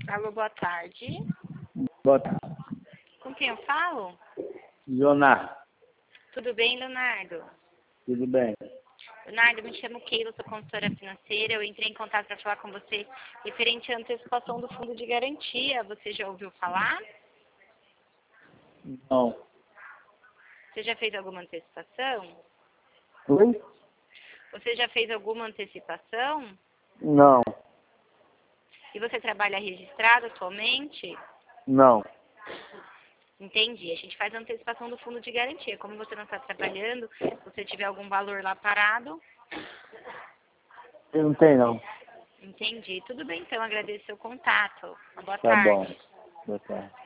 Alô, boa tarde. Boa tarde. Com quem eu falo? Leonardo, Tudo bem, Leonardo? tudo bem? Leonardo, me chamo Keila, sou consultora financeira. Eu entrei em contato para falar com você referente à antecipação do fundo de garantia. Você já ouviu falar? Não. Você já fez alguma antecipação? Oi? Você já fez alguma antecipação? Não. E você trabalha registrado atualmente? Não. Entendi. A gente faz a antecipação do fundo de garantia. Como você não está trabalhando, se você tiver algum valor lá parado, Eu não tenho, não. entendi. Tudo bem, então. Agradeço o seu contato. Boa Tá bom. tarde. Boa tarde.